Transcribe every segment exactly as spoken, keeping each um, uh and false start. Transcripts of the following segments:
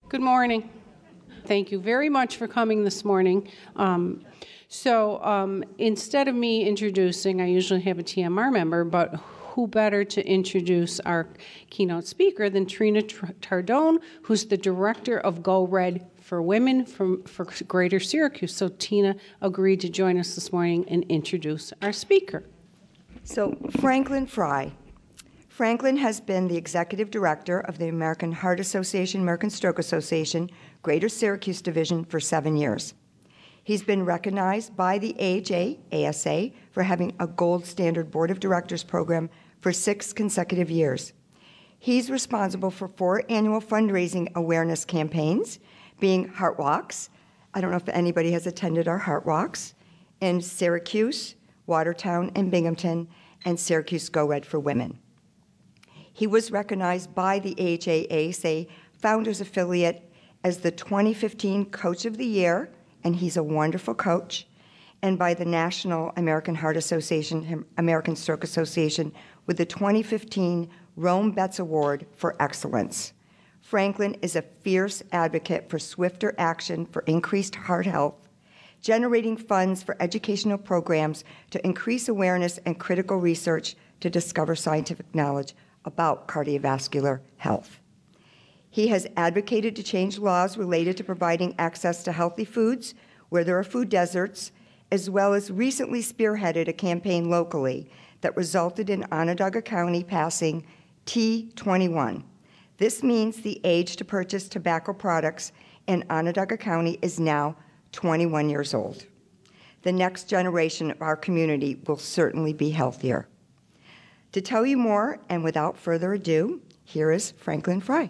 Good morning. Thank you very much for coming this morning. Um, so um, instead of me introducing, I usually have a T M R member, but who better to introduce our keynote speaker than Trina Tardone, who's the director of Go Red for Women from, for Greater Syracuse. So Tina agreed to join us this morning and introduce our speaker. So Franklin Fry. Franklin has been the executive director of the American Heart Association, American Stroke Association, Greater Syracuse Division for seven years. He's been recognized by the A H A, A S A, for having a gold standard board of directors program for six consecutive years. He's responsible for four annual fundraising awareness campaigns, being Heart Walks. I don't know if anybody has attended our Heart Walks in Syracuse, Watertown, and Binghamton, and Syracuse Go Red for Women. He was recognized by the A H A A S A Founders Affiliate as the twenty fifteen Coach of the Year, and he's a wonderful coach, and by the National American Heart Association, American Stroke Association, with the twenty fifteen Rome Betts Award for Excellence. Franklin is a fierce advocate for swifter action for increased heart health, generating funds for educational programs to increase awareness and critical research to discover scientific knowledge about cardiovascular health. He has advocated to change laws related to providing access to healthy foods where there are food deserts, as well as recently spearheaded a campaign locally that resulted in Onondaga County passing T twenty-one. This means the age to purchase tobacco products in Onondaga County is now twenty-one years old. The next generation of our community will certainly be healthier. To tell you more, and without further ado, here is Franklin Fry.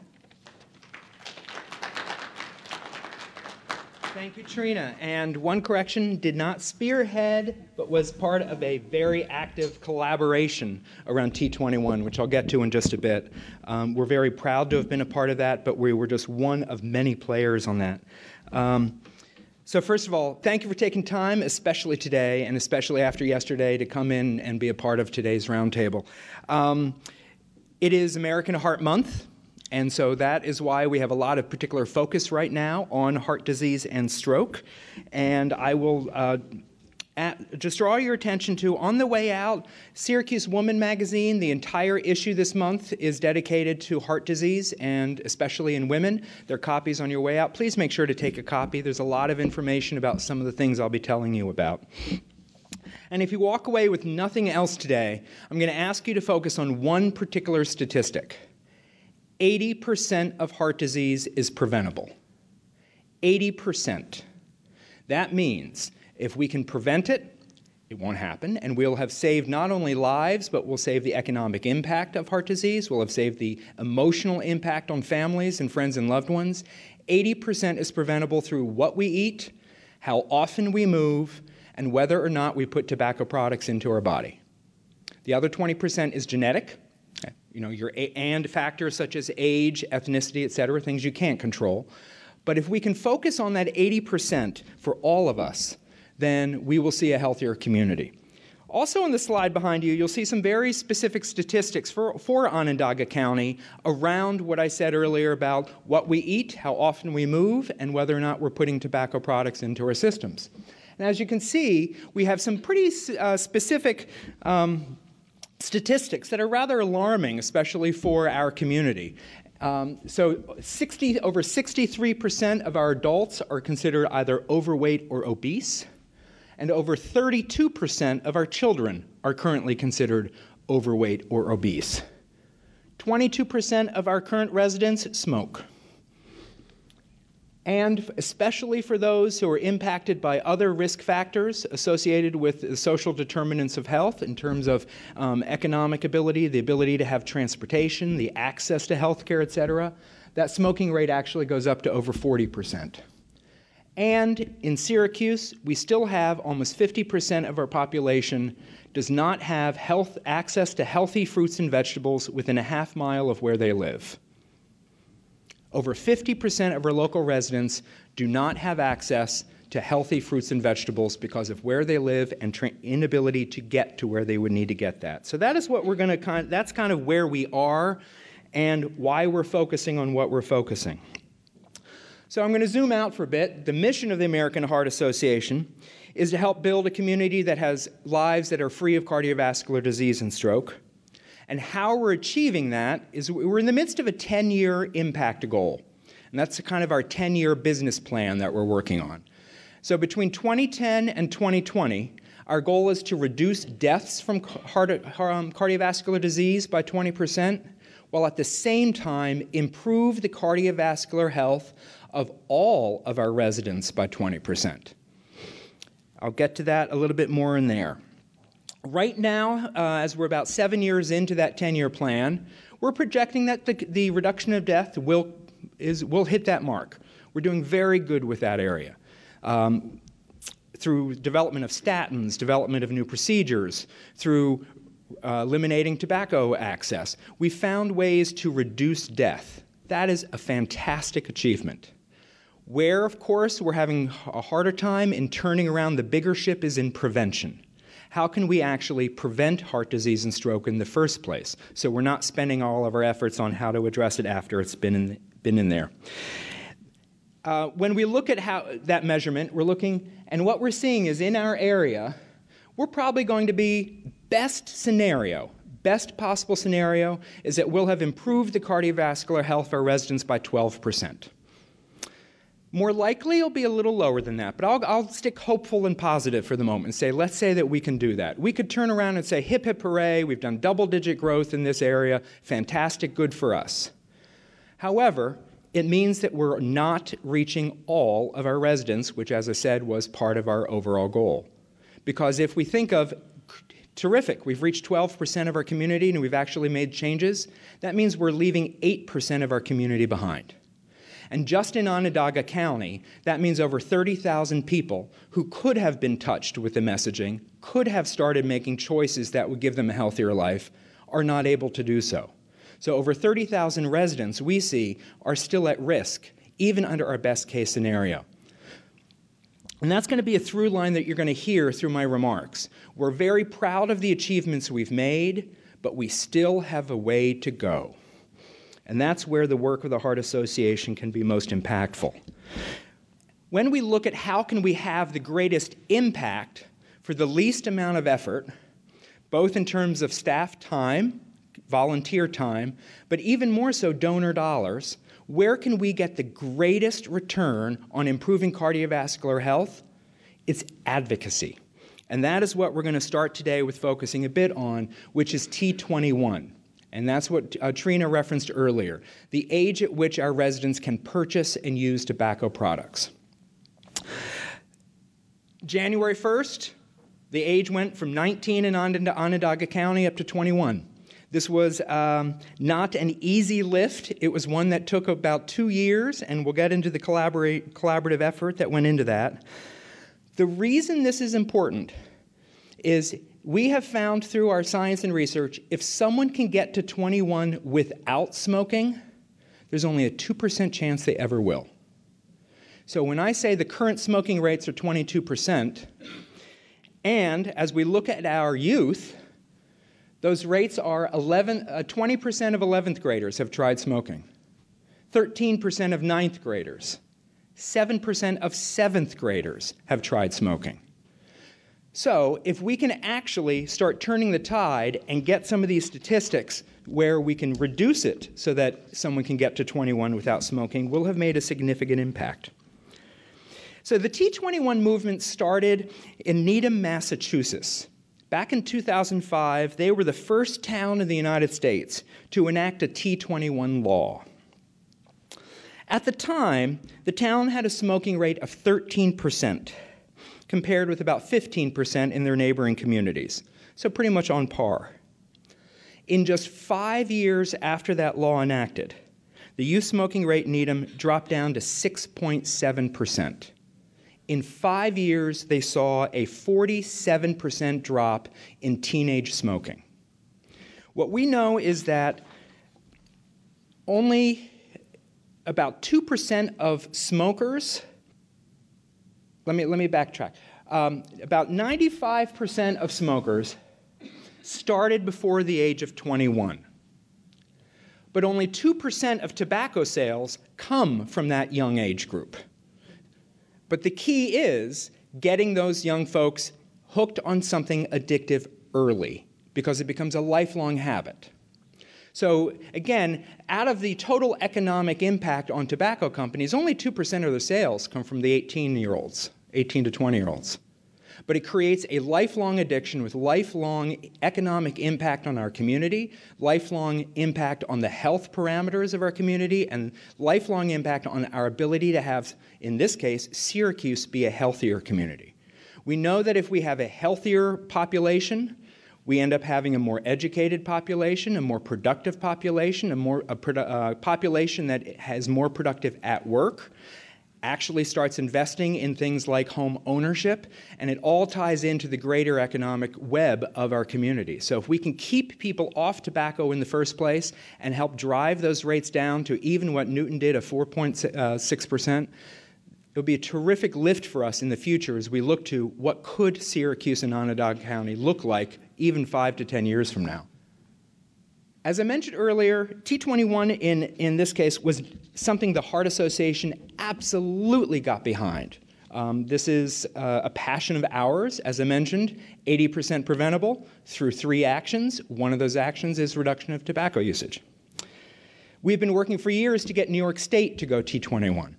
Thank you, Trina. And one correction, did not spearhead, but was part of a very active collaboration around T twenty-one, which I'll get to in just a bit. Um, we're very proud to have been a part of that, but we were just one of many players on that. Um, So first of all, thank you for taking time, especially today, and especially after yesterday, to come in and be a part of today's roundtable. Um, it is American Heart Month, and so that is why we have a lot of particular focus right now on heart disease and stroke. And I will uh, at, just draw your attention to, on the way out, Syracuse Woman magazine, the entire issue this month is dedicated to heart disease, and especially in women. There are copies on your way out. Please make sure to take a copy. There's a lot of information about some of the things I'll be telling you about. And if you walk away with nothing else today, I'm going to ask you to focus on one particular statistic. eighty percent of heart disease is preventable. eighty percent. That means if we can prevent it, it won't happen, and we'll have saved not only lives, but we'll save the economic impact of heart disease. We'll have saved the emotional impact on families and friends and loved ones. eighty percent is preventable through what we eat, how often we move, and whether or not we put tobacco products into our body. The other twenty percent is genetic. You know, your and factors such as age, ethnicity, et cetera, things you can't control. But if we can focus on that eighty percent for all of us, then we will see a healthier community. Also on the slide behind you, you'll see some very specific statistics for, for Onondaga County around what I said earlier about what we eat, how often we move, and whether or not we're putting tobacco products into our systems. And as you can see, we have some pretty uh, specific um, statistics that are rather alarming, especially for our community. Um, so sixty, over sixty-three percent of our adults are considered either overweight or obese, and over thirty-two percent of our children are currently considered overweight or obese. twenty-two percent of our current residents smoke. And especially for those who are impacted by other risk factors associated with the social determinants of health in terms of um, economic ability, the ability to have transportation, the access to health care, et cetera, that smoking rate actually goes up to over forty percent. And in Syracuse, we still have almost fifty percent of our population does not have health access to healthy fruits and vegetables within a half mile of where they live. Over fifty percent of our local residents do not have access to healthy fruits and vegetables because of where they live and tra- inability to get to where they would need to get that. So that is what we're going to kind of, that's kind of where we are and why we're focusing on what we're focusing. So I'm going to zoom out for a bit. The mission of the American Heart Association is to help build a community that has lives that are free of cardiovascular disease and stroke. And how we're achieving that is we're in the midst of a ten-year impact goal. And that's kind of our ten-year business plan that we're working on. So between twenty ten and twenty twenty, our goal is to reduce deaths from heart, um, cardiovascular disease by twenty percent, while at the same time improve the cardiovascular health of all of our residents by twenty percent. I'll get to that a little bit more in there. Right now, uh, as we're about seven years into that ten-year plan, we're projecting that the, the reduction of death will, is, will hit that mark. We're doing very good with that area. Um, through development of statins, development of new procedures, through uh, eliminating tobacco access, we found ways to reduce death. That is a fantastic achievement. Where, of course, we're having a harder time in turning around the bigger ship is in prevention. How can we actually prevent heart disease and stroke in the first place? So we're not spending all of our efforts on how to address it after it's been in, been in there. Uh, when we look at how that measurement, we're looking, and what we're seeing is in our area, we're probably going to be best scenario, best possible scenario is that we'll have improved the cardiovascular health of our residents by twelve percent. More likely, it'll be a little lower than that, but I'll, I'll stick hopeful and positive for the moment and say, let's say that we can do that. We could turn around and say, hip, hip, hooray, we've done double-digit growth in this area, fantastic, good for us. However, it means that we're not reaching all of our residents, which, as I said, was part of our overall goal. Because if we think of, terrific, we've reached twelve percent of our community and we've actually made changes, that means we're leaving eight percent of our community behind. And just in Onondaga County, that means over thirty thousand people who could have been touched with the messaging, could have started making choices that would give them a healthier life, are not able to do so. So over thirty thousand residents we see are still at risk, even under our best case scenario. And that's going to be a through line that you're going to hear through my remarks. We're very proud of the achievements we've made, but we still have a way to go. And that's where the work of the Heart Association can be most impactful. When we look at how can we have the greatest impact for the least amount of effort, both in terms of staff time, volunteer time, but even more so donor dollars, where can we get the greatest return on improving cardiovascular health? It's advocacy. And that is what we're going to start today with focusing a bit on, which is T twenty-one. And that's what uh, Trina referenced earlier, the age at which our residents can purchase and use tobacco products. January first, the age went from nineteen in Onondaga County up to twenty-one. This was um, not an easy lift. It was one that took about two years, and we'll get into the collaborate, collaborative effort that went into that. The reason this is important is we have found through our science and research, if someone can get to twenty-one without smoking, there's only a two percent chance they ever will. So when I say the current smoking rates are twenty-two percent, and as we look at our youth, those rates are eleven, uh, twenty percent of eleventh graders have tried smoking, thirteen percent of ninth graders, seven percent of seventh graders have tried smoking. So if we can actually start turning the tide and get some of these statistics where we can reduce it so that someone can get to twenty-one without smoking, we'll have made a significant impact. So the T twenty-one movement started in Needham, Massachusetts. Back in two thousand five, they were the first town in the United States to enact a T twenty-one law. At the time, the town had a smoking rate of thirteen percent, compared with about fifteen percent in their neighboring communities, so pretty much on par. In just five years after that law enacted, the youth smoking rate in Needham dropped down to six point seven percent. In five years, they saw a forty-seven percent drop in teenage smoking. What we know is that only about two percent of smokers, let me, let me backtrack, um, about ninety-five percent of smokers started before the age of twenty-one. but only two percent of tobacco sales come from that young age group. But the key is getting those young folks hooked on something addictive early, because it becomes a lifelong habit. So again, out of the total economic impact on tobacco companies, only two percent of their sales come from the eighteen-year-olds, eighteen to twenty-year-olds. But it creates a lifelong addiction with lifelong economic impact on our community, lifelong impact on the health parameters of our community, and lifelong impact on our ability to have, in this case, Syracuse be a healthier community. We know that if we have a healthier population, we end up having a more educated population, a more productive population, a more a produ- uh, population that is more productive at work, actually starts investing in things like home ownership, and it all ties into the greater economic web of our community. So if we can keep people off tobacco in the first place and help drive those rates down to even what Newton did, a four point six percent, it'll be a terrific lift for us in the future as we look to what could Syracuse and Onondaga County look like even five to ten years from now. As I mentioned earlier, T twenty-one in, in this case was something the Heart Association absolutely got behind. Um, this is uh, a passion of ours, as I mentioned, eighty percent preventable through three actions. One of those actions is reduction of tobacco usage. We've been working for years to get New York State to go T twenty-one.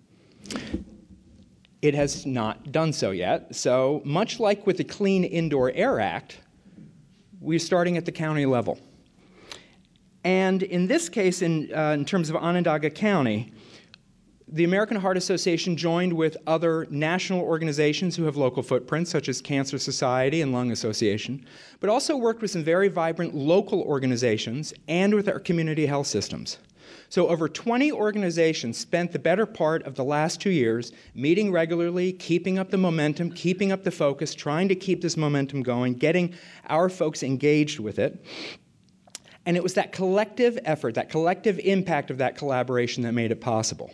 It has not done so yet, so much like with the Clean Indoor Air Act, we're starting at the county level. And in this case, in, uh, in terms of Onondaga County, the American Heart Association joined with other national organizations who have local footprints, such as Cancer Society and Lung Association, but also worked with some very vibrant local organizations and with our community health systems. So over twenty organizations spent the better part of the last two years meeting regularly, keeping up the momentum, keeping up the focus, trying to keep this momentum going, getting our folks engaged with it. And it was that collective effort, that collective impact of that collaboration that made it possible.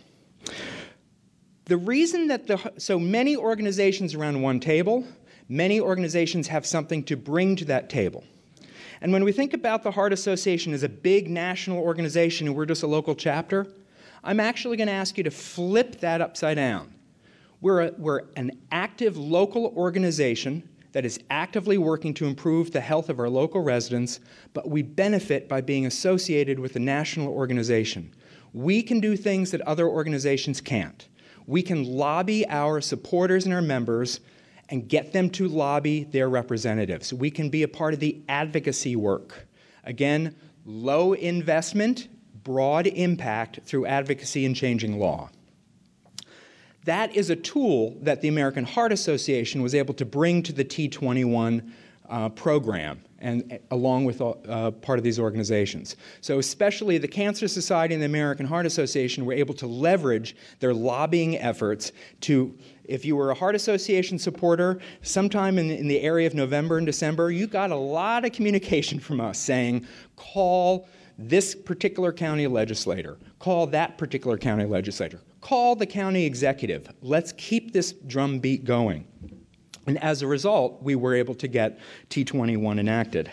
The reason that the, so many organizations around one table, many organizations have something to bring to that table. And when we think about the Heart Association as a big national organization and we're just a local chapter, I'm actually going to ask you to flip that upside down. We're, a, we're an active local organization that is actively working to improve the health of our local residents, but we benefit by being associated with a national organization. We can do things that other organizations can't. We can lobby our supporters and our members and get them to lobby their representatives. We can be a part of the advocacy work. Again, low investment, broad impact through advocacy and changing law. That is a tool that the American Heart Association was able to bring to the T twenty-one uh, program, and uh, along with uh, part of these organizations. So especially the Cancer Society and the American Heart Association were able to leverage their lobbying efforts to, if you were a Heart Association supporter, sometime in, in the area of November and December, you got a lot of communication from us saying, call this particular county legislator, call that particular county legislator, call the county executive. Let's keep this drumbeat going. And as a result, we were able to get T twenty-one enacted.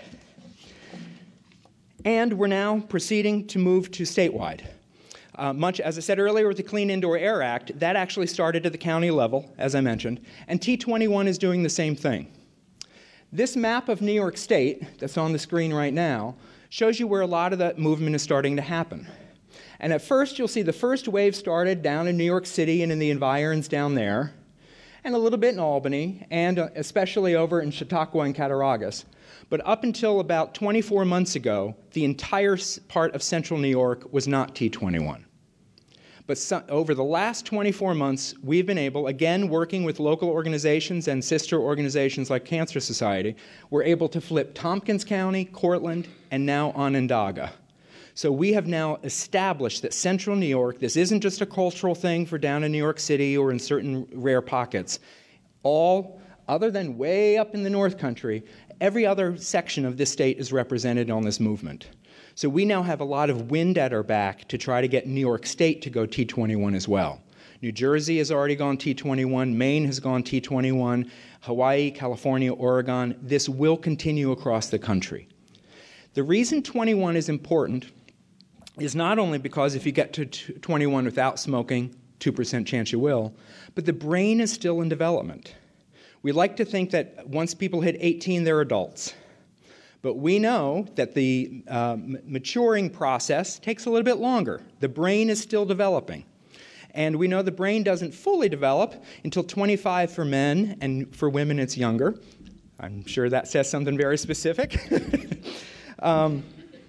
And we're now proceeding to move to statewide. Uh, much, as I said earlier with the Clean Indoor Air Act, that actually started at the county level, as I mentioned, and T twenty-one is doing the same thing. This map of New York State that's on the screen right now shows you where a lot of that movement is starting to happen. And at first, you'll see the first wave started down in New York City and in the environs down there, and a little bit in Albany, and especially over in Chautauqua and Cattaraugus. But up until about twenty-four months ago, the entire part of central New York was not T twenty-one. But so, over the last twenty-four months, we've been able, again, working with local organizations and sister organizations like Cancer Society, we're able to flip Tompkins County, Cortland, and now Onondaga. So we have now established that central New York, this isn't just a cultural thing for down in New York City or in certain rare pockets. All, other than way up in the North Country, every other section of this state is represented on this movement. So we now have a lot of wind at our back to try to get New York State to go T twenty-one as well. New Jersey has already gone T twenty-one, Maine has gone T twenty-one, Hawaii, California, Oregon. This will continue across the country. The reason twenty-one is important is not only because if you get to twenty-one without smoking, two percent chance you will, but the brain is still in development. We like to think that once people hit eighteen, they're adults. But we know that the uh, maturing process takes a little bit longer. The brain is still developing. And we know the brain doesn't fully develop until twenty-five for men, and for women it's younger. I'm sure that says something very specific. um,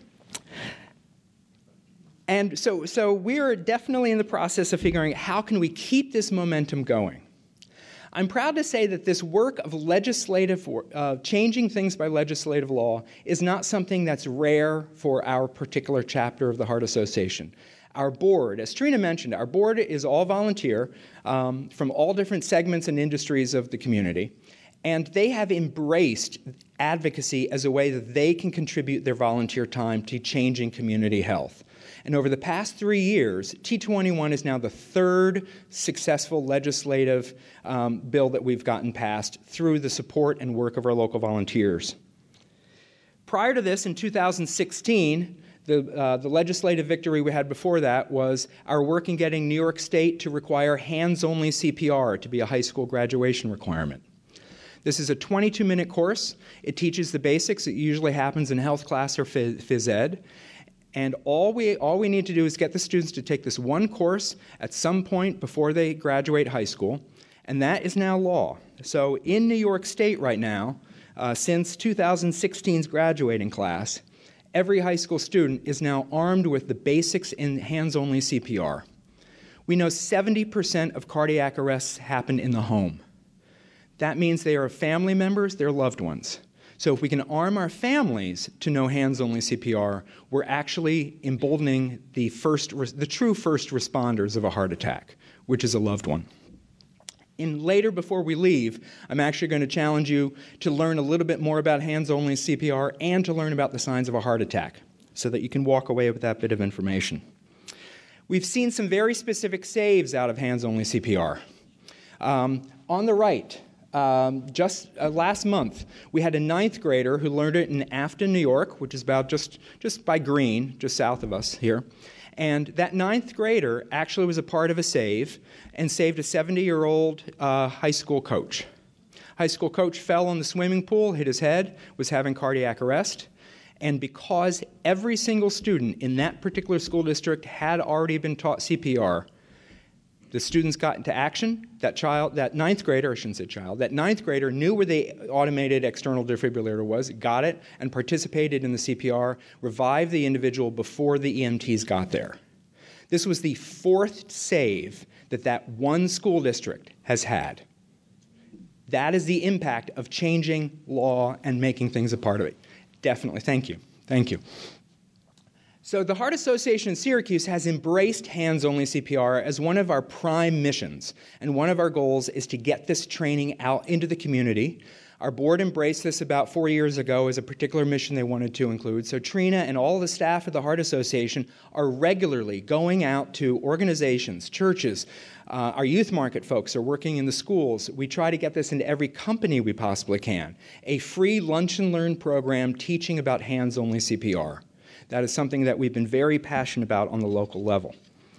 and so, so we're definitely in the process of figuring out how can we keep this momentum going. I'm proud to say that this work of legislative, uh, changing things by legislative law is not something that's rare for our particular chapter of the Heart Association. Our board, as Trina mentioned, our board is all volunteer um, from all different segments and industries of the community, and they have embraced advocacy as a way that they can contribute their volunteer time to changing community health. And over the past three years, T twenty-one is now the third successful legislative um, bill that we've gotten passed through the support and work of our local volunteers. Prior to this, in two thousand sixteen, the, uh, the legislative victory we had before that was our work in getting New York State to require hands-only C P R to be a high school graduation requirement. This is a twenty-two minute course. It teaches the basics. It usually happens in health class or phys ed. And all we, all we need to do is get the students to take this one course at some point before they graduate high school, and that is now law. So in New York State right now, uh, since two thousand sixteen's graduating class, every high school student is now armed with the basics in hands-only C P R. We know seventy percent of cardiac arrests happen in the home. That means they are family members, they're loved ones. So if we can arm our families to know hands-only C P R, we're actually emboldening the first, the true first responders of a heart attack, which is a loved one. In later, before we leave, I'm actually going to challenge you to learn a little bit more about hands-only C P R and to learn about the signs of a heart attack so that you can walk away with that bit of information. We've seen some very specific saves out of hands-only C P R. Um, on the right, Um, just uh, last month, we had a ninth grader who learned it in Afton, New York, which is about just, just by Greene, just south of us here. And that ninth grader actually was a part of a save and saved a seventy-year-old uh, high school coach. High school coach fell in the swimming pool, hit his head, was having cardiac arrest. And because every single student in that particular school district had already been taught C P R, the students got into action. That child, that ninth grader, I shouldn't say child, that ninth grader knew where the automated external defibrillator was, got it, and participated in the C P R, revived the individual before the E M Ts got there. This was the fourth save that that one school district has had. That is the impact of changing law and making things a part of it. Definitely. Thank you. Thank you. So the Heart Association in Syracuse has embraced hands-only C P R as one of our prime missions, and one of our goals is to get this training out into the community. Our board embraced this about four years ago as a particular mission they wanted to include. So Trina and all the staff of the Heart Association are regularly going out to organizations, churches. Uh, our youth market folks are working in the schools. We try to get this into every company we possibly can. A free lunch and learn program teaching about hands-only C P R. That is something that we've been very passionate about on the local level.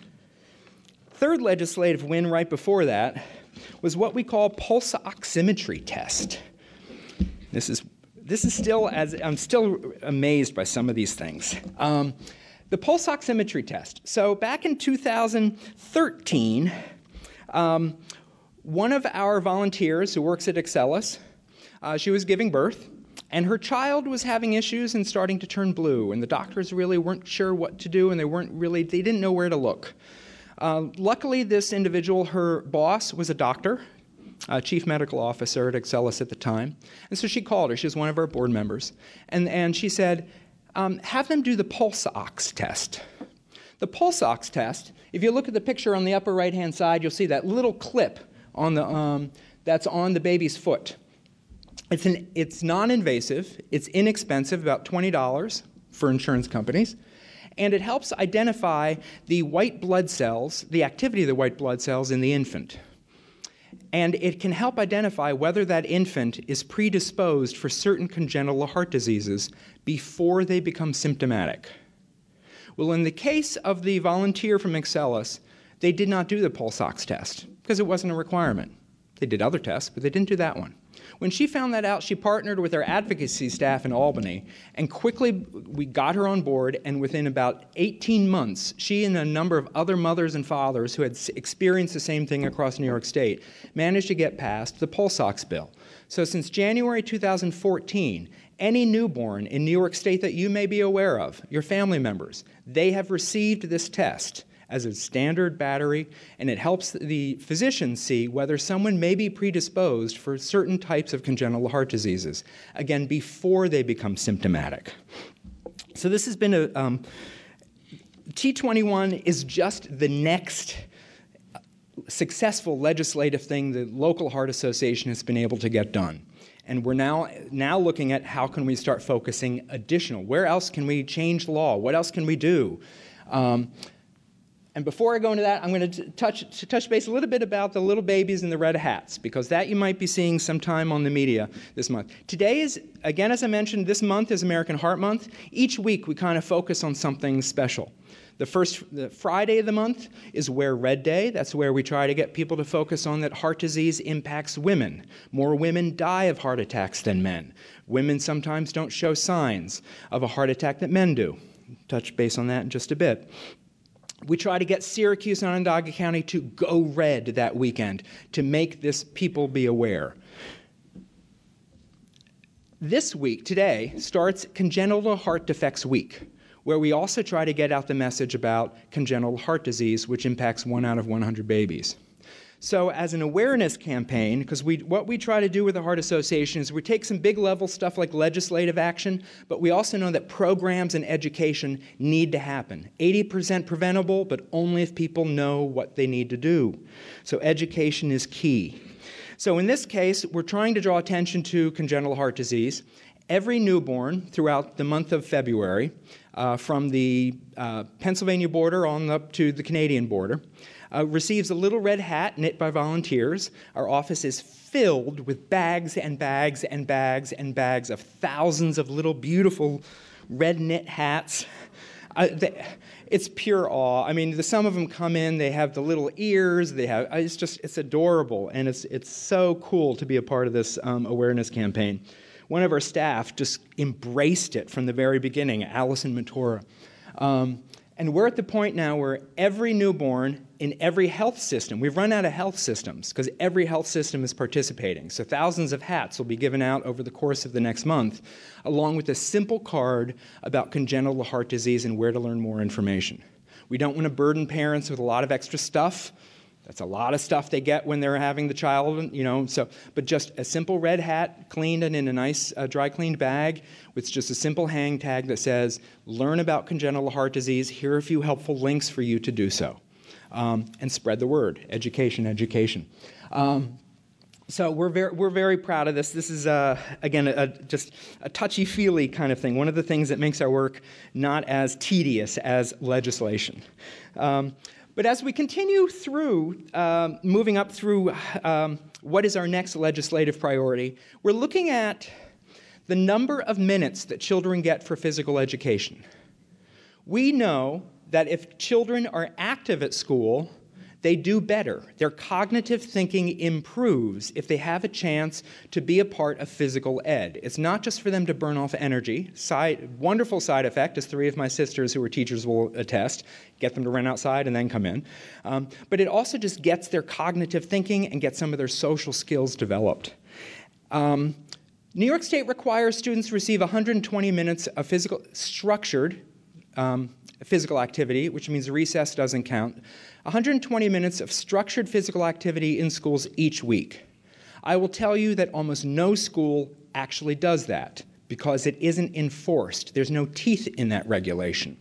Third legislative win right before that was what we call pulse oximetry test. This is, this is still, as I'm still amazed by some of these things. Um, the pulse oximetry test. So back in two thousand thirteen, um, one of our volunteers who works at Excellus, uh, she was giving birth. And her child was having issues and starting to turn blue, and the doctors really weren't sure what to do, and they weren't really, they didn't know where to look. Uh, luckily, this individual, her boss, was a doctor, a chief medical officer at Excellus at the time, and so she called her. She was one of our board members, and, and she said, um, have them do the pulse ox test. The pulse ox test, if you look at the picture on the upper right-hand side, you'll see that little clip on the, um, that's on the baby's foot. It's, an, it's non-invasive, it's inexpensive, about twenty dollars for insurance companies, and it helps identify the white blood cells, the activity of the white blood cells in the infant. And it can help identify whether that infant is predisposed for certain congenital heart diseases before they become symptomatic. Well, in the case of the volunteer from Excellus, they did not do the pulse ox test because it wasn't a requirement. They did other tests, but they didn't do that one. When she found that out, she partnered with our advocacy staff in Albany, and quickly we got her on board, and within about eighteen months, she and a number of other mothers and fathers who had experienced the same thing across New York State managed to get past the pulse ox bill. So since January two thousand fourteen, any newborn in New York State that you may be aware of, your family members, they have received this test as a standard battery, and it helps the physician see whether someone may be predisposed for certain types of congenital heart diseases, again, before they become symptomatic. So this has been a, um, T twenty-one is just the next successful legislative thing the local heart association has been able to get done. And we're now, now looking at how can we start focusing additional. Where else can we change law? What else can we do? Um, And before I go into that, I'm going to touch, to touch base a little bit about the little babies in the red hats, because that you might be seeing sometime on the media this month. Today is, again, as I mentioned, this month is American Heart Month. Each week we kind of focus on something special. The first the Friday of the month is Wear Red Day. That's where we try to get people to focus on that heart disease impacts women. More women die of heart attacks than men. Women sometimes don't show signs of a heart attack that men do. Touch base on that in just a bit. We try to get Syracuse and Onondaga County to go red that weekend to make this people be aware. This week, today, starts Congenital Heart Defects Week, where we also try to get out the message about congenital heart disease, which impacts one out of one hundred babies. So as an awareness campaign, because we, what we try to do with the Heart Association is we take some big level stuff like legislative action, but we also know that programs and education need to happen. eighty percent preventable, but only if people know what they need to do. So education is key. So in this case, we're trying to draw attention to congenital heart disease. Every newborn throughout the month of February, uh, from the uh, Pennsylvania border on up to the Canadian border, Uh, receives a little red hat knit by volunteers. Our office is filled with bags and bags and bags and bags of thousands of little beautiful red knit hats. Uh, they, it's pure awe. I mean, the, some of them come in, they have the little ears, they have, it's just, it's adorable, and it's, it's so cool to be a part of this um, awareness campaign. One of our staff just embraced it from the very beginning, Allison Matura. Um, And we're at the point now where every newborn in every health system, we've run out of health systems because every health system is participating. So thousands of hats will be given out over the course of the next month, along with a simple card about congenital heart disease and where to learn more information. We don't want to burden parents with a lot of extra stuff. That's a lot of stuff they get when they're having the child, you know, so, but just a simple red hat cleaned and in a nice uh, dry cleaned bag with just a simple hang tag that says, learn about congenital heart disease, here are a few helpful links for you to do so. Um, and spread the word, education, education. Um, so we're very, we're very proud of this. This is, uh, again, a, a, just a touchy-feely kind of thing. One of the things that makes our work not as tedious as legislation. Um, But as we continue through, um, moving up through um, what is our next legislative priority, we're looking at the number of minutes that children get for physical education. We know that if children are active at school, they do better. Their cognitive thinking improves if they have a chance to be a part of physical ed. It's not just for them to burn off energy. Side, wonderful side effect, as three of my sisters who are teachers will attest, get them to run outside and then come in. Um, but it also just gets their cognitive thinking and gets some of their social skills developed. Um, New York State requires students to receive one hundred twenty minutes of physical, structured um, physical activity, which means recess doesn't count. one hundred twenty minutes of structured physical activity in schools each week. I will tell you that almost no school actually does that because it isn't enforced. There's no teeth in that regulation.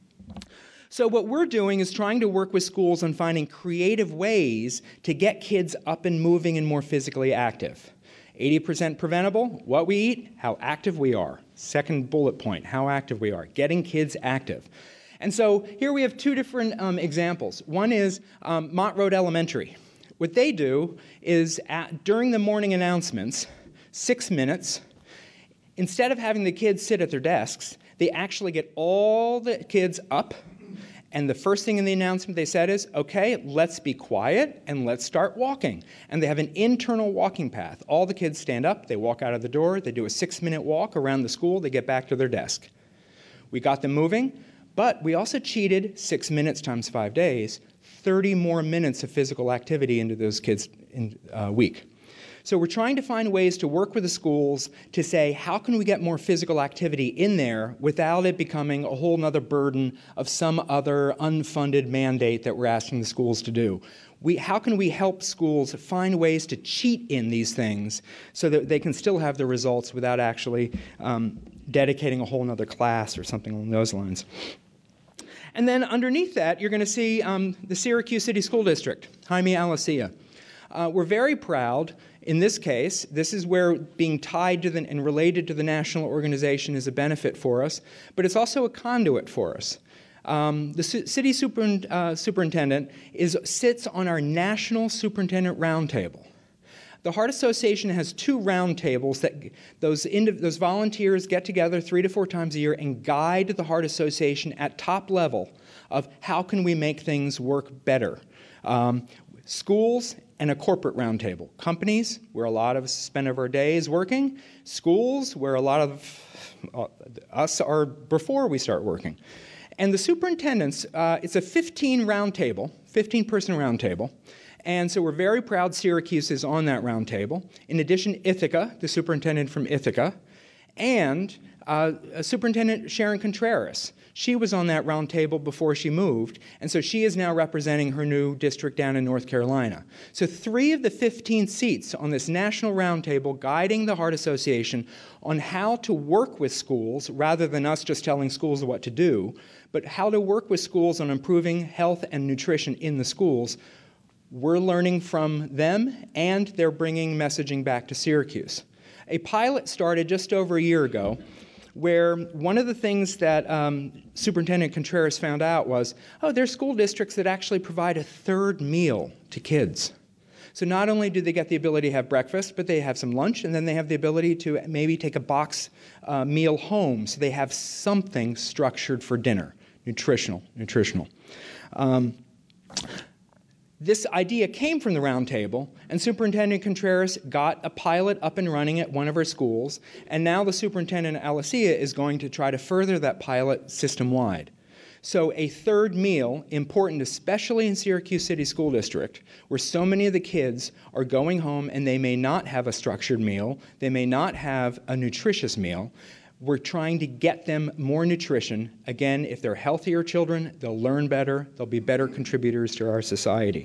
So what we're doing is trying to work with schools on finding creative ways to get kids up and moving and more physically active. eighty percent preventable, what we eat, how active we are. Second bullet point, how active we are. Getting kids active. And so here we have two different um, examples. One is um, Mott Road Elementary. What they do is at, during the morning announcements, six minutes, instead of having the kids sit at their desks, They actually get all the kids up, and the first thing in the announcement they said is, okay, let's be quiet and let's start walking. And they have an internal walking path. All the kids stand up, they walk out of the door, they do a six-minute walk around the school, they get back to their desk. We got them moving, but we also cheated six minutes times five days, thirty more minutes of physical activity into those kids' in a week. So we're trying to find ways to work with the schools to say, how can we get more physical activity in there without it becoming a whole other burden of some other unfunded mandate that we're asking the schools to do? We, how can we help schools find ways to cheat in these things so that they can still have the results without actually um, dedicating a whole other class or something along those lines? And then underneath that, you're going to see um, the Syracuse City School District, Jaime Alessia. Uh, we're very proud. In this case, this is where being tied to the, and related to the national organization is a benefit for us, but it's also a conduit for us. Um, the c- city super, uh, superintendent is, sits on our national superintendent roundtable. The Heart Association has two roundtables that those, indiv- those volunteers get together three to four times a year and guide the Heart Association at top level of how can we make things work better. Um, schools and a corporate roundtable. Companies, where a lot of us spend our days working. Schools, where a lot of uh, us are before we start working. And the superintendents, uh, it's a fifteen roundtable, fifteen-person roundtable. And so we're very proud Syracuse is on that roundtable. In addition, Ithaca, the superintendent from Ithaca, and uh, Superintendent Sharon Contreras. She was on that roundtable before she moved, and so she is now representing her new district down in North Carolina. So three of the fifteen seats on this national roundtable guiding the Heart Association on how to work with schools, rather than us just telling schools what to do, but how to work with schools on improving health and nutrition in the schools. We're learning from them, and they're bringing messaging back to Syracuse. A pilot started just over a year ago, where one of the things that um, Superintendent Contreras found out was, oh, there's school districts that actually provide a third meal to kids. So not only do they get the ability to have breakfast, but they have some lunch, and then they have the ability to maybe take a box uh, meal home, so they have something structured for dinner, nutritional, nutritional. Um, This idea came from the roundtable, and Superintendent Contreras got a pilot up and running at one of her schools, and now the Superintendent Alessia is going to try to further that pilot system-wide. So a third meal, important especially in Syracuse City School District, where so many of the kids are going home and they may not have a structured meal, they may not have a nutritious meal. We're trying to get them more nutrition. Again, if they're healthier children, they'll learn better, they'll be better contributors to our society.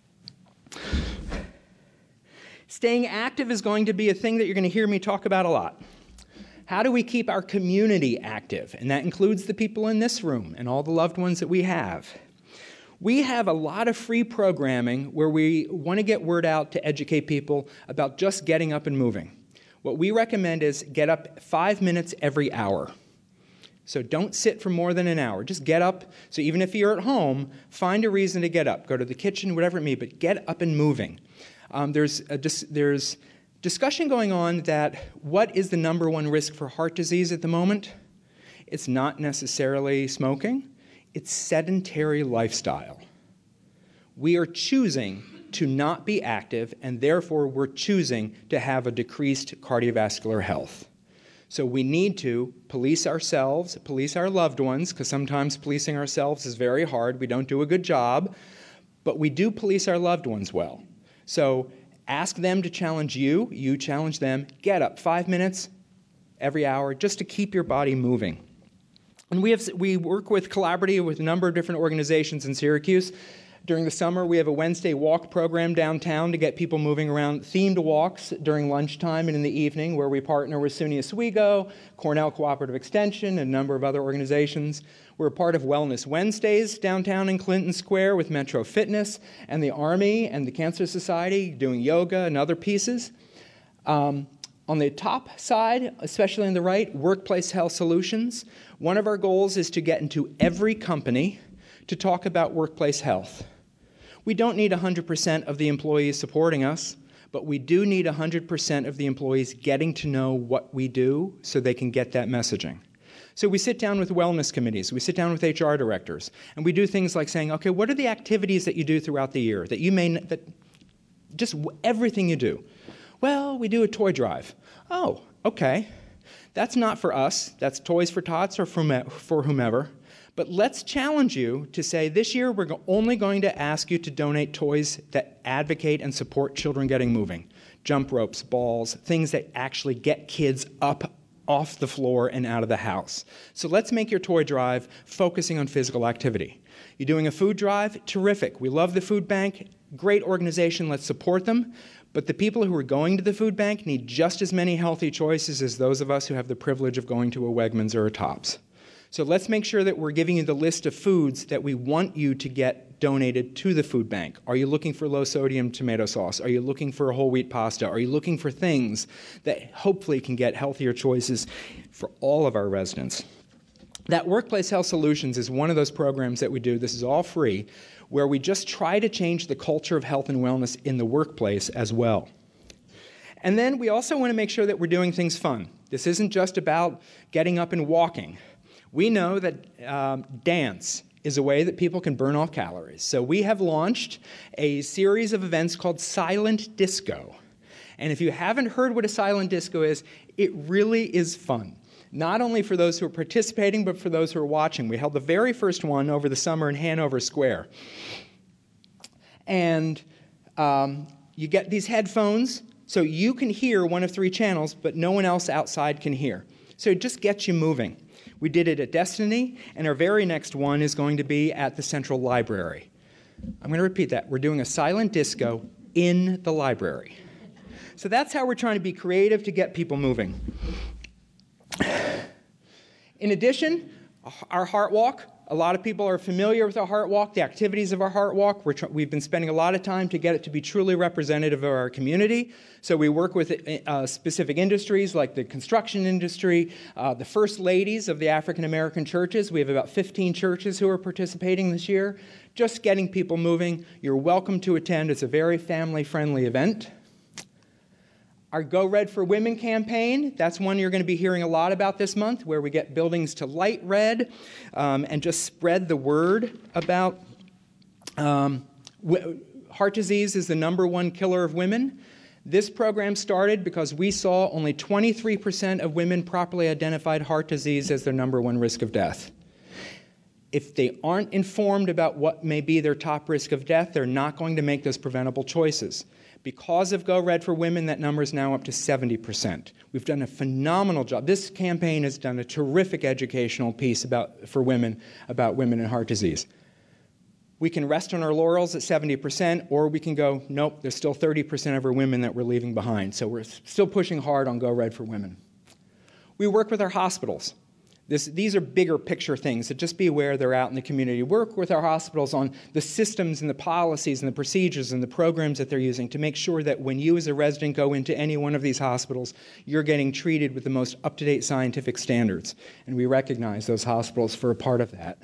Staying active is going to be a thing that you're going to hear me talk about a lot. How do we keep our community active? And that includes the people in this room and all the loved ones that we have. We have a lot of free programming where we want to get word out to educate people about just getting up and moving. What we recommend is get up five minutes every hour. So don't sit for more than an hour. Just get up. So even if you're at home, find a reason to get up. Go to the kitchen, whatever it may be, but get up and moving. Um, there's, a dis- there's discussion going on that what is the number one risk for heart disease at the moment? It's not necessarily smoking. It's sedentary lifestyle. We are choosing to not be active, and therefore we're choosing to have a decreased cardiovascular health. So we need to police ourselves, police our loved ones, because sometimes policing ourselves is very hard. We don't do a good job, but we do police our loved ones well. So ask them to challenge you, you challenge them, get up five minutes every hour just to keep your body moving. And we have we work with collaboratively with a number of different organizations in Syracuse. During the summer, we have a Wednesday walk program downtown to get people moving around, themed walks during lunchtime and in the evening, where we partner with SUNY Oswego, Cornell Cooperative Extension, and a number of other organizations. We're a part of Wellness Wednesdays downtown in Clinton Square with Metro Fitness and the Army and the Cancer Society doing yoga and other pieces. Um, On the top side, especially on the right, Workplace Health Solutions. One of our goals is to get into every company to talk about workplace health. We don't need one hundred percent of the employees supporting us, but we do need one hundred percent of the employees getting to know what we do so they can get that messaging. So we sit down with wellness committees, we sit down with H R directors, and we do things like saying, okay, what are the activities that you do throughout the year that you may, that just everything you do? Well, we do a toy drive. Oh, okay. That's not for us. That's Toys for Tots or for whomever. But let's challenge you to say, this year we're only going to ask you to donate toys that advocate and support children getting moving. Jump ropes, balls, things that actually get kids up off the floor and out of the house. So let's make your toy drive focusing on physical activity. You're doing a food drive? Terrific. We love the food bank. Great organization. Let's support them. But the people who are going to the food bank need just as many healthy choices as those of us who have the privilege of going to a Wegmans or a Tops. So let's make sure that we're giving you the list of foods that we want you to get donated to the food bank. Are you looking for low-sodium tomato sauce? Are you looking for a whole wheat pasta? Are you looking for things that hopefully can get healthier choices for all of our residents? That Workplace Health Solutions is one of those programs that we do. This is all free, where we just try to change the culture of health and wellness in the workplace as well. And then we also want to make sure that we're doing things fun. This isn't just about getting up and walking. We know that um, dance is a way that people can burn off calories. So we have launched a series of events called Silent Disco. And if you haven't heard what a silent disco is, it really is fun. Not only for those who are participating, but for those who are watching. We held the very first one over the summer in Hanover Square. And um, you get these headphones, so you can hear one of three channels, but no one else outside can hear. So it just gets you moving. We did it at Destiny, and our very next one is going to be at the Central Library. I'm going to repeat that. We're doing a silent disco in the library. So that's how we're trying to be creative to get people moving. In addition, our Heart Walk. A lot of people are familiar with our Heart Walk, the activities of our Heart Walk. We're tr- we've been spending a lot of time to get it to be truly representative of our community. So we work with uh, specific industries like the construction industry, uh, the first ladies of the African American churches. We have about fifteen churches who are participating this year. Just getting people moving. You're welcome to attend. It's a very family-friendly event. Our Go Red for Women campaign, that's one you're going to be hearing a lot about this month, where we get buildings to light red um, and just spread the word about um, w- heart disease is the number one killer of women. This program started because we saw only twenty-three percent of women properly identified heart disease as their number one risk of death. If they aren't informed about what may be their top risk of death, they're not going to make those preventable choices. Because of Go Red for Women, that number is now up to seventy percent. We've done a phenomenal job. This campaign has done a terrific educational piece about, for women about women and heart disease. We can rest on our laurels at seventy percent, or we can go, nope, there's still thirty percent of our women that we're leaving behind. So we're still pushing hard on Go Red for Women. We work with our hospitals. This, these are bigger picture things, so just be aware they're out in the community. Work with our hospitals on the systems and the policies and the procedures and the programs that they're using to make sure that when you as a resident go into any one of these hospitals, you're getting treated with the most up-to-date scientific standards. And we recognize those hospitals for a part of that.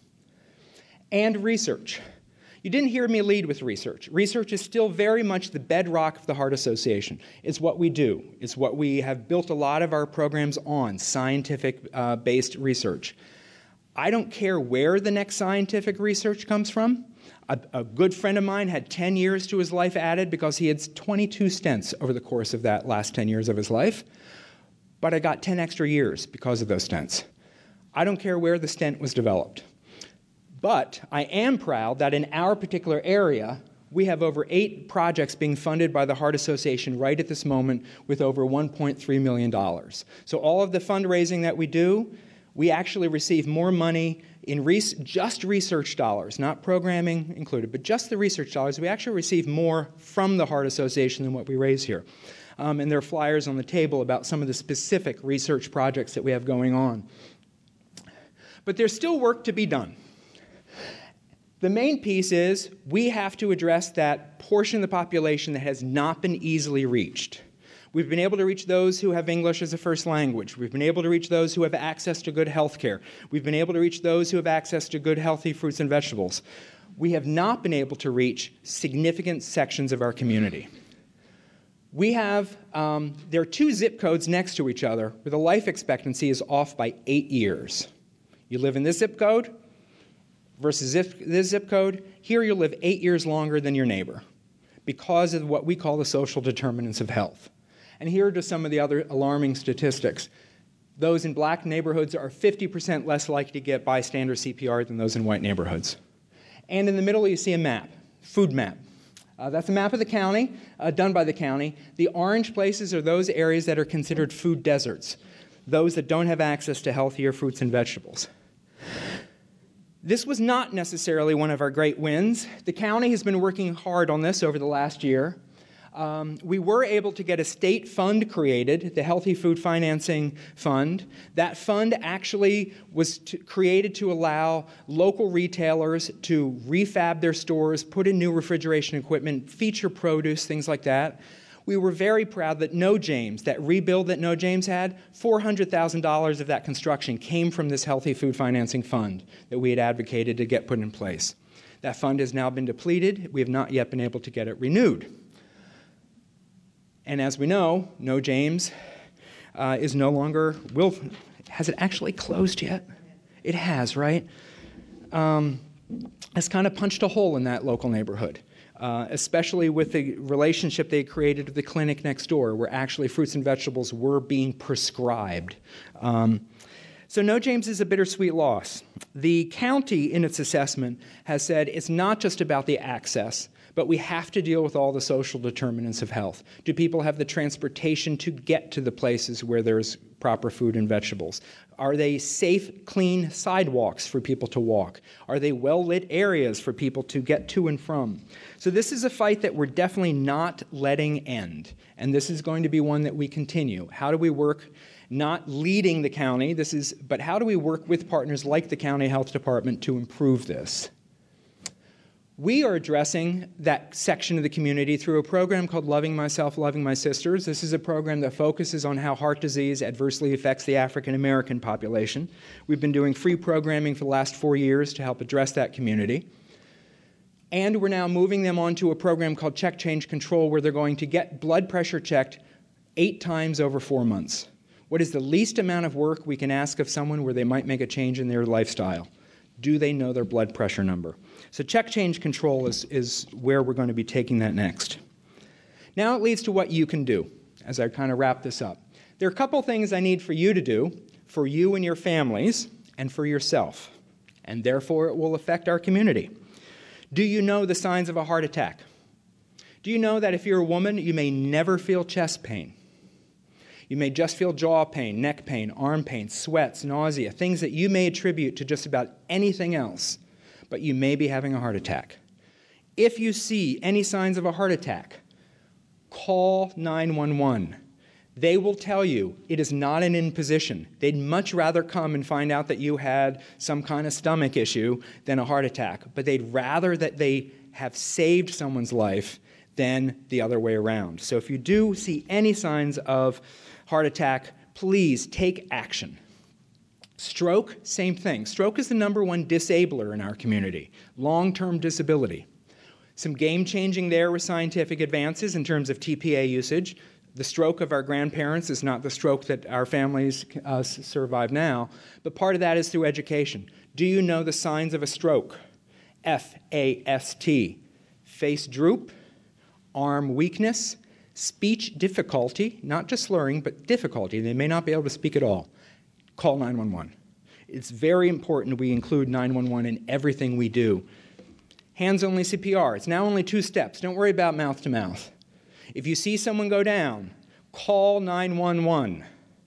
And research. You didn't hear me lead with research. Research is still very much the bedrock of the Heart Association. It's what we do. It's what we have built a lot of our programs on, scientific-based uh, research. I don't care where the next scientific research comes from. A, a good friend of mine had ten years to his life added because he had twenty-two stents over the course of that last ten years of his life. But I got ten extra years because of those stents. I don't care where the stent was developed. But I am proud that in our particular area, we have over eight projects being funded by the Heart Association right at this moment with over one point three million dollars. So all of the fundraising that we do, we actually receive more money in res- just research dollars, not programming included, but just the research dollars. We actually receive more from the Heart Association than what we raise here. Um, and there are flyers on the table about some of the specific research projects that we have going on. But there's still work to be done. The main piece is we have to address that portion of the population that has not been easily reached. We've been able to reach those who have English as a first language. We've been able to reach those who have access to good health care. We've been able to reach those who have access to good, healthy fruits and vegetables. We have not been able to reach significant sections of our community. We have, um, there are two zip codes next to each other where the life expectancy is off by eight years. You live in this zip code versus zip, this zip code. Here you'll live eight years longer than your neighbor because of what we call the social determinants of health. And here are just some of the other alarming statistics. Those in black neighborhoods are fifty percent less likely to get bystander C P R than those in white neighborhoods. And in the middle you see a map, food map. Uh, that's a map of the county, uh, done by the county. The orange places are those areas that are considered food deserts, those that don't have access to healthier fruits and vegetables. This was not necessarily one of our great wins. The county has been working hard on this over the last year. Um, we were able to get a state fund created, the Healthy Food Financing Fund. That fund actually was to, created to allow local retailers to refab their stores, put in new refrigeration equipment, feature produce, things like that. We were very proud that No James, that rebuild that No James had, four hundred thousand dollars of that construction came from this Healthy Food Financing Fund that we had advocated to get put in place. That fund has now been depleted. We have not yet been able to get it renewed. And as we know, No James uh, is no longer, will, has it actually closed yet? It has, right? Um, has kind of punched a hole in that local neighborhood, uh, especially with the relationship they created with the clinic next door, where actually fruits and vegetables were being prescribed. Um, so No James is a bittersweet loss. The county, in its assessment, has said it's not just about the access, but we have to deal with all the social determinants of health. Do people have the transportation to get to the places where there's proper food and vegetables? Are they safe, clean sidewalks for people to walk? Are they well-lit areas for people to get to and from? So this is a fight that we're definitely not letting end, and this is going to be one that we continue. How do we work, not leading the county, this is, but how do we work with partners like the county health department to improve this? We are addressing that section of the community through a program called Loving Myself, Loving My Sisters. This is a program that focuses on how heart disease adversely affects the African American population. We've been doing free programming for the last four years to help address that community. And we're now moving them on to a program called Check, Change, Control, where they're going to get blood pressure checked eight times over four months. What is the least amount of work we can ask of someone where they might make a change in their lifestyle? Do they know their blood pressure number? So check, change, control is, is where we're going to be taking that next. Now it leads to what you can do as I kind of wrap this up. There are a couple things I need for you to do, for you and your families, and for yourself, and therefore it will affect our community. Do you know the signs of a heart attack? Do you know that if you're a woman, you may never feel chest pain? You may just feel jaw pain, neck pain, arm pain, sweats, nausea, things that you may attribute to just about anything else, but you may be having a heart attack. If you see any signs of a heart attack, call nine one one. They will tell you it is not an imposition. They'd much rather come and find out that you had some kind of stomach issue than a heart attack, but they'd rather that they have saved someone's life than the other way around. So if you do see any signs of heart attack, please take action. Stroke, same thing. Stroke is the number one disabler in our community, long-term disability. Some game-changing there with scientific advances in terms of T P A usage. The stroke of our grandparents is not the stroke that our families uh, survive now, but part of that is through education. Do you know the signs of a stroke? F A S T. Face droop, arm weakness, speech difficulty, not just slurring, but difficulty. They may not be able to speak at all. Call nine one one. It's very important we include nine one one in everything we do. Hands-only C P R. It's now only two steps. Don't worry about mouth-to-mouth. If you see someone go down, call nine one one.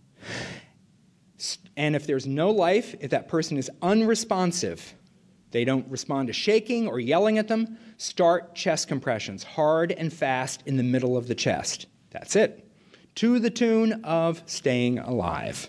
And if there's no life, if that person is unresponsive, they don't respond to shaking or yelling at them, start chest compressions, hard and fast in the middle of the chest. That's it. To the tune of staying alive.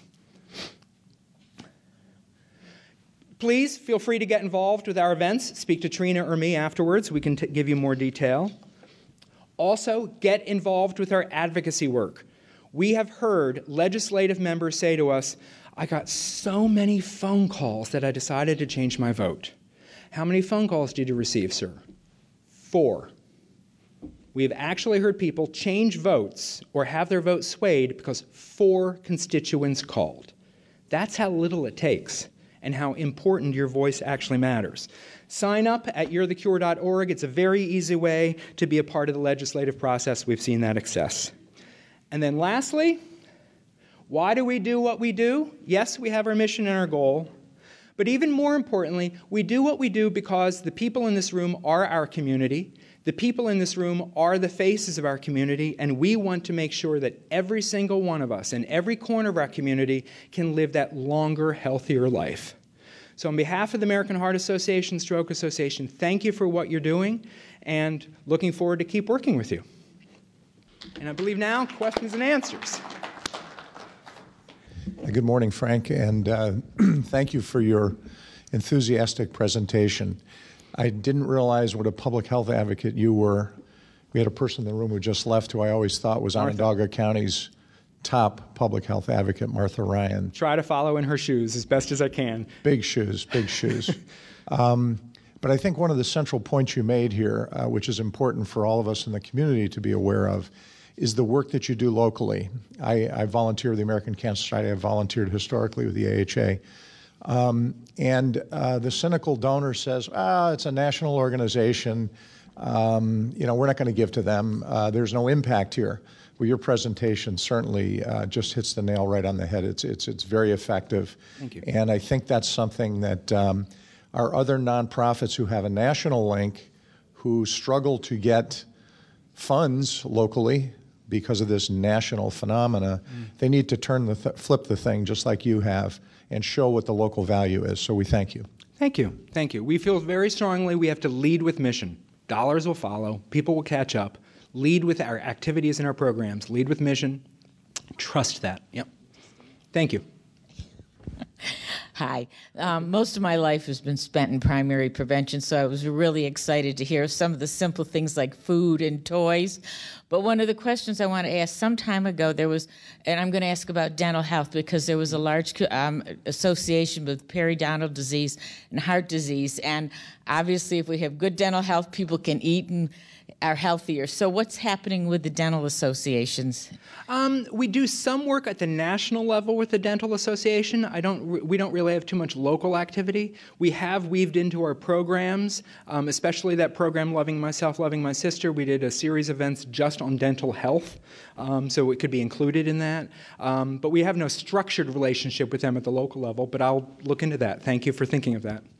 Please feel free to get involved with our events. Speak to Trina or me afterwards. We can t- give you more detail. Also, get involved with our advocacy work. We have heard legislative members say to us, I got so many phone calls that I decided to change my vote. How many phone calls did you receive, sir? Four. We have actually heard people change votes or have their vote swayed because four constituents called. That's how little it takes and how important your voice actually matters. Sign up at you're the cure dot org. It's a very easy way to be a part of the legislative process. We've seen that success. And then lastly, why do we do what we do? Yes, we have our mission and our goal. But even more importantly, we do what we do because the people in this room are our community. The people in this room are the faces of our community, and we want to make sure that every single one of us in every corner of our community can live that longer, healthier life. So on behalf of the American Heart Association, Stroke Association, thank you for what you're doing, and looking forward to keep working with you. And I believe now, questions and answers. Good morning, Frank, and uh, thank you for your enthusiastic presentation. I didn't realize what a public health advocate you were. We had a person in the room who just left who I always thought was Martha. Onondaga County's top public health advocate, Martha Ryan. Try to follow in her shoes as best as I can. Big shoes, big shoes. Um, but I think one of the central points you made here, uh, which is important for all of us in the community to be aware of, is the work that you do locally. I, I volunteer with the American Cancer Society. I've volunteered historically with the A H A. Um, and uh, the cynical donor says, ah, it's a national organization. Um, you know, we're not going to give to them. Uh, there's no impact here. Well, your presentation certainly uh, just hits the nail right on the head. It's, it's, it's very effective. Thank you. And I think that's something that um, our other nonprofits who have a national link, who struggle to get funds locally because of this national phenomena, mm. they need to turn the th- flip the thing just like you have and show what the local value is. So we thank you. Thank you. Thank you. We feel very strongly we have to lead with mission. Dollars will follow. People will catch up. Lead with our activities and our programs. Lead with mission. Trust that. Yep. Thank you. Hi. Um, most of my life has been spent in primary prevention, so I was really excited to hear some of the simple things like food and toys. But one of the questions I want to ask, some time ago there was, and I'm going to ask about dental health because there was a large um, association with periodontal disease and heart disease. And obviously if we have good dental health, people can eat and are healthier. So what's happening with the dental associations? Um, we do some work at the national level with the Dental Association. I don't. Re- we don't really have too much local activity. We have weaved into our programs, um, especially that program Loving Myself, Loving My Sister. We did a series of events just on dental health, um, so it could be included in that. Um, but we have no structured relationship with them at the local level, but I'll look into that. Thank you for thinking of that.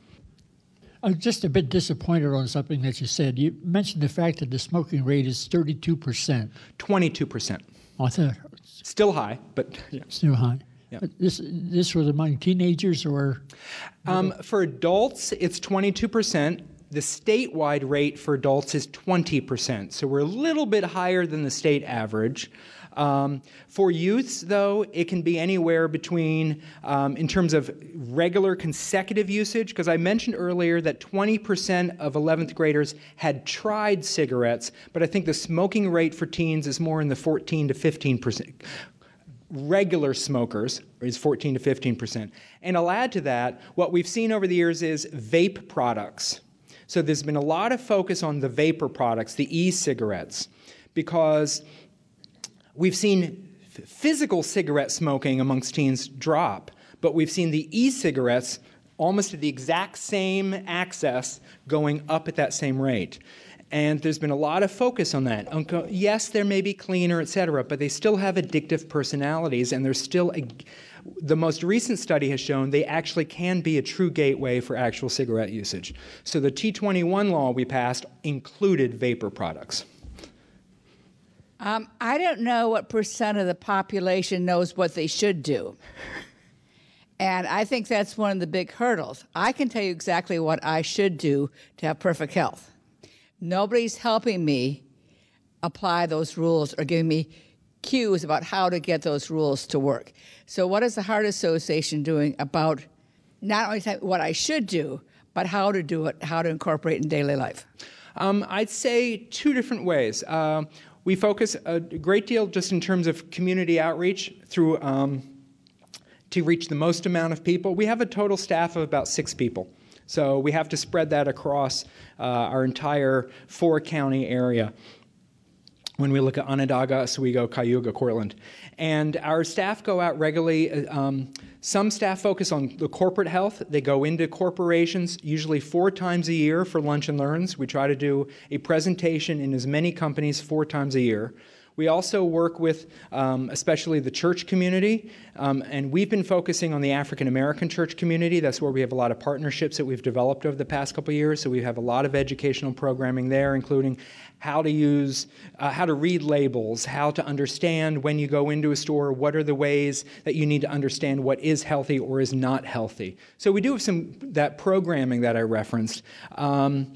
I'm just a bit disappointed on something that you said. You mentioned the fact that the smoking rate is thirty-two percent. twenty-two percent. Oh, I thought Still high, but yeah. still high. Yeah. But this this was among teenagers or? Um, for adults, it's twenty-two percent. The statewide rate for adults is twenty percent, so we're a little bit higher than the state average. Um, for youths, though, it can be anywhere between, um, in terms of regular consecutive usage, because I mentioned earlier that twenty percent of eleventh graders had tried cigarettes, but I think the smoking rate for teens is more in the fourteen to fifteen percent. Regular smokers is fourteen to fifteen percent. And I'll add to that, what we've seen over the years is vape products. So there's been a lot of focus on the vapor products, the e-cigarettes, because we've seen f- physical cigarette smoking amongst teens drop, but we've seen the e-cigarettes almost at the exact same access going up at that same rate. And there's been a lot of focus on that. Yes, they may be cleaner, et cetera, but they still have addictive personalities, and there's still a, the most recent study has shown they actually can be a true gateway for actual cigarette usage. So the T twenty-one law we passed included vapor products. Um, I don't know what percent of the population knows what they should do. And I think that's one of the big hurdles. I can tell you exactly what I should do to have perfect health. Nobody's helping me apply those rules or giving me cues about how to get those rules to work. So what is the Heart Association doing about not only what I should do, but how to do it, how to incorporate it in daily life? Um, I'd say two different ways. Uh, we focus a great deal just in terms of community outreach through um, to reach the most amount of people. We have a total staff of about six people. So we have to spread that across uh, our entire four-county area. when we look at Onondaga, Oswego, Cayuga, Cortland. And our staff go out regularly. Um, some staff focus on the corporate health. They go into corporations usually four times a year for lunch and learns. We try to do a presentation in as many companies four times a year. We also work with um, especially the church community, um, and we've been focusing on the African American church community. That's where we have a lot of partnerships that we've developed over the past couple of years. So we have a lot of educational programming there, including how to use, uh, how to read labels, how to understand when you go into a store, what are the ways that you need to understand what is healthy or is not healthy. So we do have some that programming that I referenced. Um,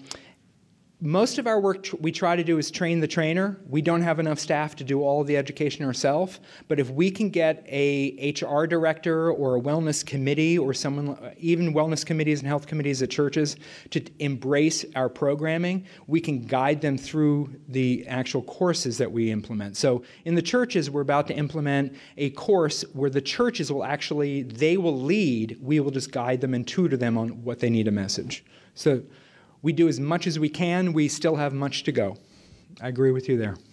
Most of our work tr- we try to do is train the trainer. We don't have enough staff to do all of the education ourselves, but if we can get a H R director or a wellness committee or someone, even wellness committees and health committees at churches, to t- embrace our programming, we can guide them through the actual courses that we implement. So in the churches, we're about to implement a course where the churches will actually, they will lead, we will just guide them and tutor them on what they need a message. So we do as much as we can. We still have much to go. I agree with you there.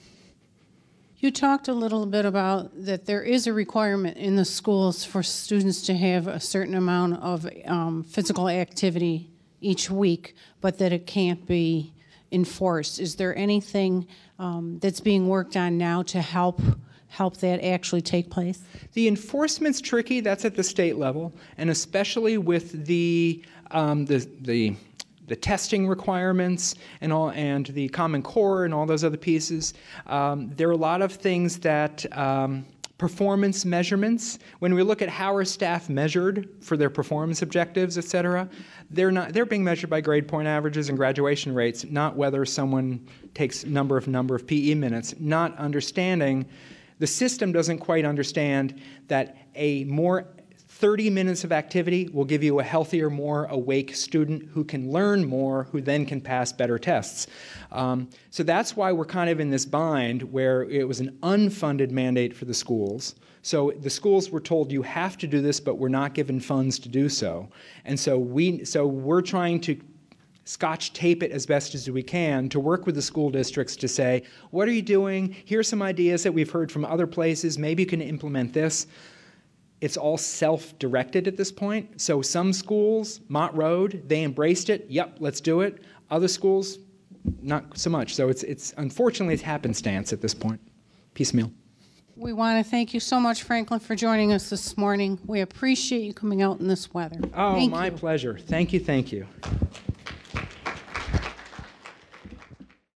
You talked a little bit about that there is a requirement in the schools for students to have a certain amount of um, physical activity each week, but that it can't be enforced. Is there anything um, that's being worked on now to help help that actually take place? The enforcement's tricky. That's at the state level, and especially with the um, the the. the testing requirements and all, and the Common Core and all those other pieces. Um, there are a lot of things that um, performance measurements. When we look at how are staff measured for their performance objectives, et cetera, they're not. They're being measured by grade point averages and graduation rates, not whether someone takes number of number of P E minutes. Not understanding, the system doesn't quite understand that a more thirty minutes of activity will give you a healthier, more awake student who can learn more, who then can pass better tests. Um, so that's why we're kind of in this bind where it was an unfunded mandate for the schools. So the schools were told you have to do this, but we're not given funds to do so. And so we, so we're trying to Scotch tape it as best as we can to work with the school districts to say, what are you doing? Here's some ideas that we've heard from other places. Maybe you can implement this. It's all self-directed at this point. So some schools, Mott Road, they embraced it. Yep, let's do it. Other schools, not so much. So it's it's unfortunately it's happenstance at this point. Piecemeal. We want to thank you so much, Franklin, for joining us this morning. We appreciate you coming out in this weather. Oh, thank my you. pleasure. Thank you, thank you.